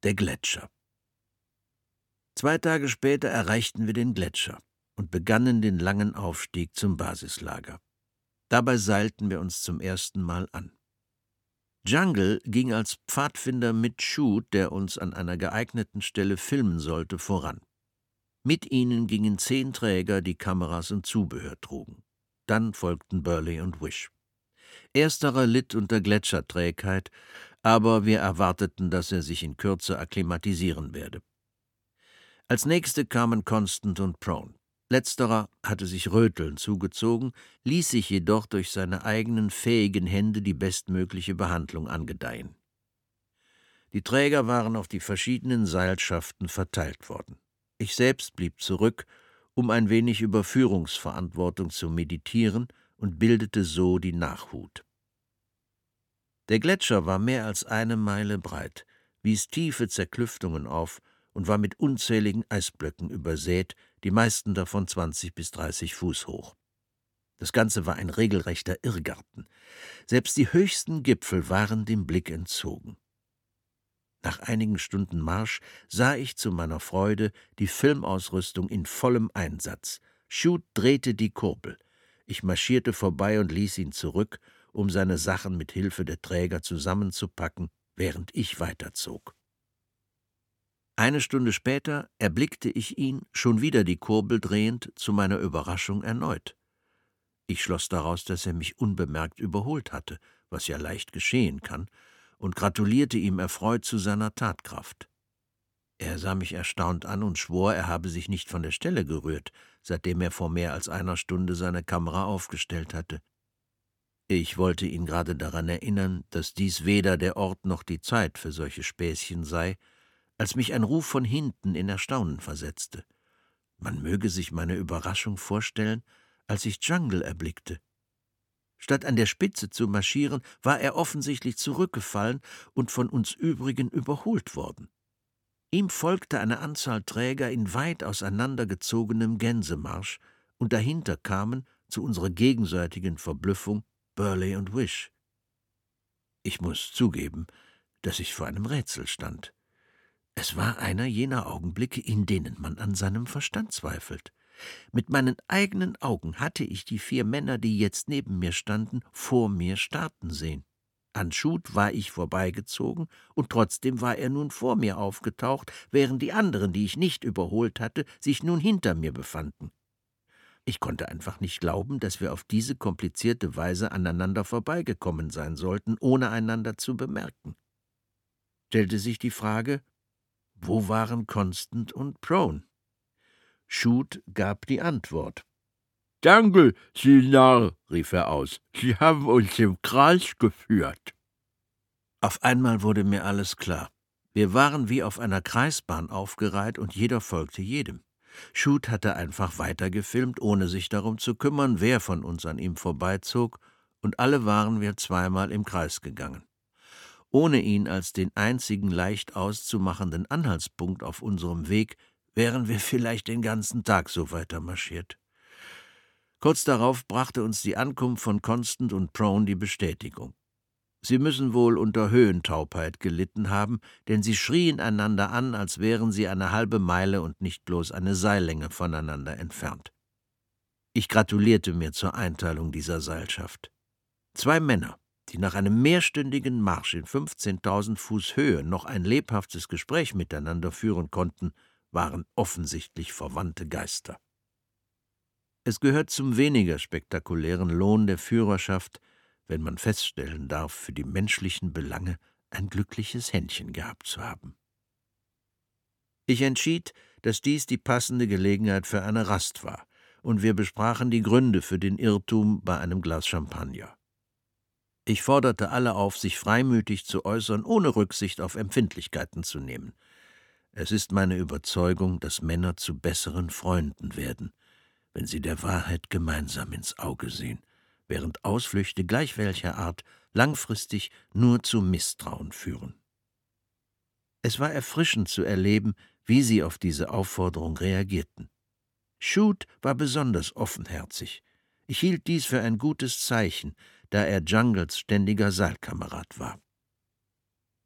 Der Gletscher. 2 Tage später erreichten wir den Gletscher und begannen den langen Aufstieg zum Basislager. Dabei seilten wir uns zum ersten Mal an. Jungle ging als Pfadfinder mit Shoot, der uns an einer geeigneten Stelle filmen sollte, voran. Mit ihnen gingen 10 Träger, die Kameras und Zubehör trugen. Dann folgten Burley und Wish. Ersterer litt unter Gletscherträgheit, aber wir erwarteten, dass er sich in Kürze akklimatisieren werde. Als nächste kamen Constant und Prone. Letzterer hatte sich Röteln zugezogen, ließ sich jedoch durch seine eigenen fähigen Hände die bestmögliche Behandlung angedeihen. Die Träger waren auf die verschiedenen Seilschaften verteilt worden. Ich selbst blieb zurück, um ein wenig über Führungsverantwortung zu meditieren und bildete so die Nachhut. Der Gletscher war mehr als 1 Meile breit, wies tiefe Zerklüftungen auf und war mit unzähligen Eisblöcken übersät, die meisten davon 20 bis 30 Fuß hoch. Das Ganze war ein regelrechter Irrgarten. Selbst die höchsten Gipfel waren dem Blick entzogen. Nach einigen Stunden Marsch sah ich zu meiner Freude die Filmausrüstung in vollem Einsatz. Shoot drehte die Kurbel. Ich marschierte vorbei und ließ ihn zurück, um seine Sachen mit Hilfe der Träger zusammenzupacken, während ich weiterzog. 1 Stunde später erblickte ich ihn, schon wieder die Kurbel drehend, zu meiner Überraschung erneut. Ich schloss daraus, dass er mich unbemerkt überholt hatte, was ja leicht geschehen kann, und gratulierte ihm erfreut zu seiner Tatkraft. Er sah mich erstaunt an und schwor, er habe sich nicht von der Stelle gerührt, seitdem er vor mehr als 1 Stunde seine Kamera aufgestellt hatte. Ich wollte ihn gerade daran erinnern, dass dies weder der Ort noch die Zeit für solche Späßchen sei, als mich ein Ruf von hinten in Erstaunen versetzte. Man möge sich meine Überraschung vorstellen, als ich Jungle erblickte. Statt an der Spitze zu marschieren, war er offensichtlich zurückgefallen und von uns übrigen überholt worden. Ihm folgte eine Anzahl Träger in weit auseinandergezogenem Gänsemarsch, und dahinter kamen, zu unserer gegenseitigen Verblüffung, Burley und Wish. Ich muss zugeben, dass ich vor einem Rätsel stand. Es war einer jener Augenblicke, in denen man an seinem Verstand zweifelt. Mit meinen eigenen Augen hatte ich die 4 Männer, die jetzt neben mir standen, vor mir starten sehen. An Shoot war ich vorbeigezogen, und trotzdem war er nun vor mir aufgetaucht, während die anderen, die ich nicht überholt hatte, sich nun hinter mir befanden. Ich konnte einfach nicht glauben, dass wir auf diese komplizierte Weise aneinander vorbeigekommen sein sollten, ohne einander zu bemerken. Stellte sich die Frage, wo waren Constant und Prone? Shoot gab die Antwort. »Jungle, Sie Narr«, rief er aus, »Sie haben uns im Kreis geführt.« Auf einmal wurde mir alles klar. Wir waren wie auf einer Kreisbahn aufgereiht und jeder folgte jedem. Shoot hatte einfach weitergefilmt, ohne sich darum zu kümmern, wer von uns an ihm vorbeizog, und alle waren wir 2-mal im Kreis gegangen. Ohne ihn als den einzigen leicht auszumachenden Anhaltspunkt auf unserem Weg wären wir vielleicht den ganzen Tag so weiter marschiert. Kurz darauf brachte uns die Ankunft von Constant und Prone die Bestätigung. Sie müssen wohl unter Höhentaubheit gelitten haben, denn sie schrien einander an, als wären sie eine halbe Meile und nicht bloß eine Seillänge voneinander entfernt. Ich gratulierte mir zur Einteilung dieser Seilschaft. 2 Männer, die nach einem mehrstündigen Marsch in 15.000 Fuß Höhe noch ein lebhaftes Gespräch miteinander führen konnten, waren offensichtlich verwandte Geister. Es gehört zum weniger spektakulären Lohn der Führerschaft, wenn man feststellen darf, für die menschlichen Belange ein glückliches Händchen gehabt zu haben. Ich entschied, dass dies die passende Gelegenheit für eine Rast war, und wir besprachen die Gründe für den Irrtum bei einem Glas Champagner. Ich forderte alle auf, sich freimütig zu äußern, ohne Rücksicht auf Empfindlichkeiten zu nehmen. Es ist meine Überzeugung, dass Männer zu besseren Freunden werden, wenn sie der Wahrheit gemeinsam ins Auge sehen, während Ausflüchte gleich welcher Art langfristig nur zu Misstrauen führen. Es war erfrischend zu erleben, wie sie auf diese Aufforderung reagierten. Shoot war besonders offenherzig. Ich hielt dies für ein gutes Zeichen, da er Jungles ständiger Seilkamerad war.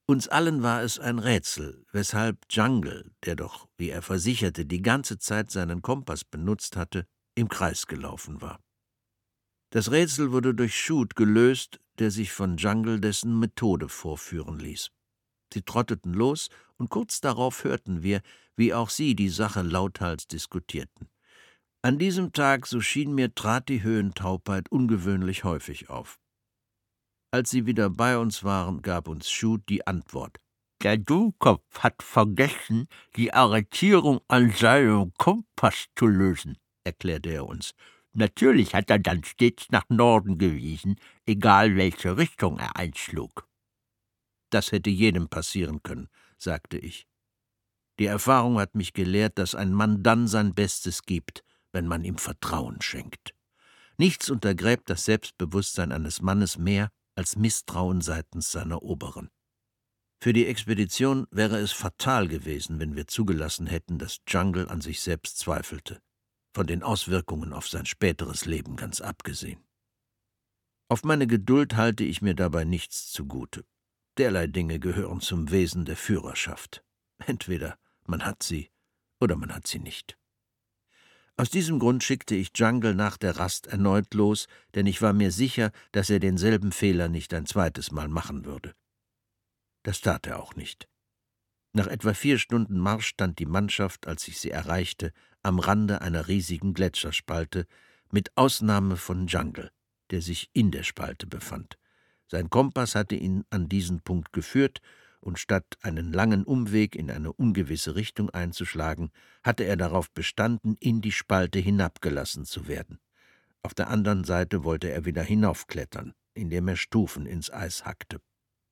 Uns allen war es ein Rätsel, weshalb Jungle, der doch, wie er versicherte, die ganze Zeit seinen Kompass benutzt hatte, im Kreis gelaufen war. Das Rätsel wurde durch Shoot gelöst, der sich von Jungle dessen Methode vorführen ließ. Sie trotteten los, und kurz darauf hörten wir, wie auch sie die Sache lauthals diskutierten. An diesem Tag, so schien mir, trat die Höhentaubheit ungewöhnlich häufig auf. Als sie wieder bei uns waren, gab uns Shoot die Antwort. Der Dummkopf hat vergessen, die Arretierung an seinem Kompass zu lösen, erklärte er uns. Natürlich hat er dann stets nach Norden gewiesen, egal welche Richtung er einschlug. Das hätte jedem passieren können, sagte ich. Die Erfahrung hat mich gelehrt, dass ein Mann dann sein Bestes gibt, wenn man ihm Vertrauen schenkt. Nichts untergräbt das Selbstbewusstsein eines Mannes mehr als Misstrauen seitens seiner Oberen. Für die Expedition wäre es fatal gewesen, wenn wir zugelassen hätten, dass Jungle an sich selbst zweifelte, von den Auswirkungen auf sein späteres Leben ganz abgesehen. Auf meine Geduld halte ich mir dabei nichts zugute. Derlei Dinge gehören zum Wesen der Führerschaft. Entweder man hat sie oder man hat sie nicht. Aus diesem Grund schickte ich Jungle nach der Rast erneut los, denn ich war mir sicher, dass er denselben Fehler nicht ein zweites Mal machen würde. Das tat er auch nicht. Nach etwa 4 Stunden Marsch stand die Mannschaft, als ich sie erreichte, am Rande einer riesigen Gletscherspalte, mit Ausnahme von Jungle, der sich in der Spalte befand. Sein Kompass hatte ihn an diesen Punkt geführt, und statt einen langen Umweg in eine ungewisse Richtung einzuschlagen, hatte er darauf bestanden, in die Spalte hinabgelassen zu werden. Auf der anderen Seite wollte er wieder hinaufklettern, indem er Stufen ins Eis hackte.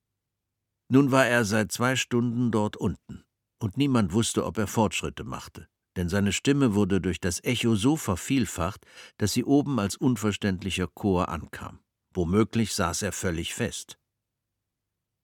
Nun war er seit 2 Stunden dort unten, und niemand wusste, ob er Fortschritte machte, denn seine Stimme wurde durch das Echo so vervielfacht, dass sie oben als unverständlicher Chor ankam. Womöglich saß er völlig fest.